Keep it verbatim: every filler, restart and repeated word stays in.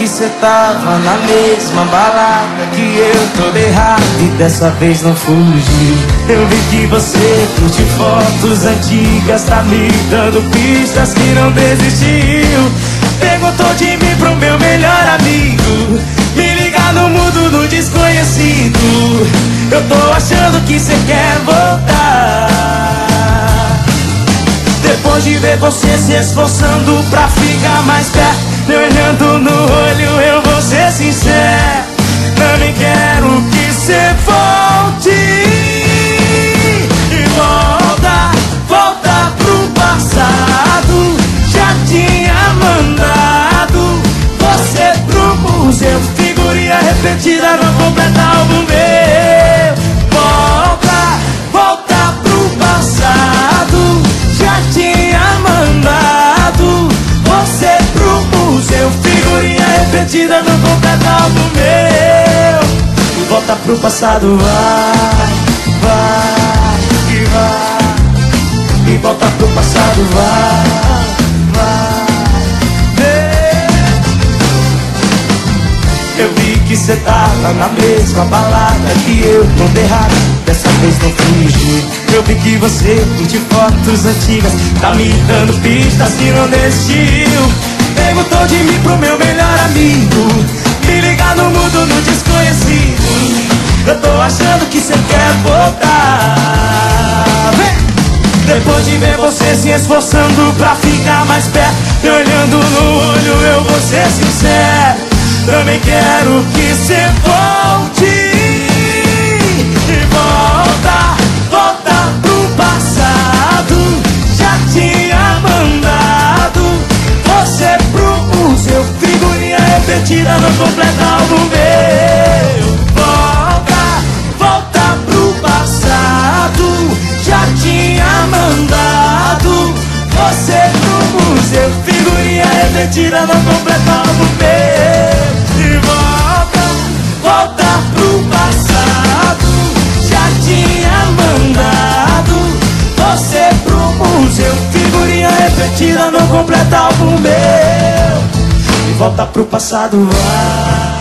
que cê tava na mesma balada que eu, todo errado, e dessa vez não fugiu. Eu vi que você curte fotos antigas, tá me dando pistas que não desistiu. Perguntou de mim pro meu melhor amigo, me ligar no mundo do desconhecido. Eu tô achando que cê quer voltar, depois de ver você se esforçando pra ficar mais perto, me olhando no olho, eu vou ser sincero, também quero que cê volte. E volta, volta pro passado, já tinha mandado você pro museu, figurinha repetida não completa álbum meu. Volta, volta pro passado, já tinha mandado você pro museu, figurinha repetida não completa álbum meu. E volta pro passado, vai, vai, e vai. E volta pro passado, vai, vai. Eu vi que cê tava na mesma balada que eu, todo errado, dessa vez não fugi. Eu vi que você curte fotos antigas, tá me dando pistas que não desistiu. Perguntou de mim pro meu melhor amigo, me ligar no mundo no desconhecido. Eu tô achando que cê quer voltar, vem! Depois de ver você se esforçando pra ficar mais perto, me olhando no olho, eu vou ser sincero, também quero que cê volte. E volta, volta pro passado, já tinha mandado você pro museu, figurinha repetida não completa álbum meu. Volta, volta pro passado, já tinha mandado você pro museu, figurinha repetida não completa álbum meu. E volta, volta pro passado, já tinha mandado você pro museu, figurinha repetida não completa álbum meu. E volta pro passado, vai.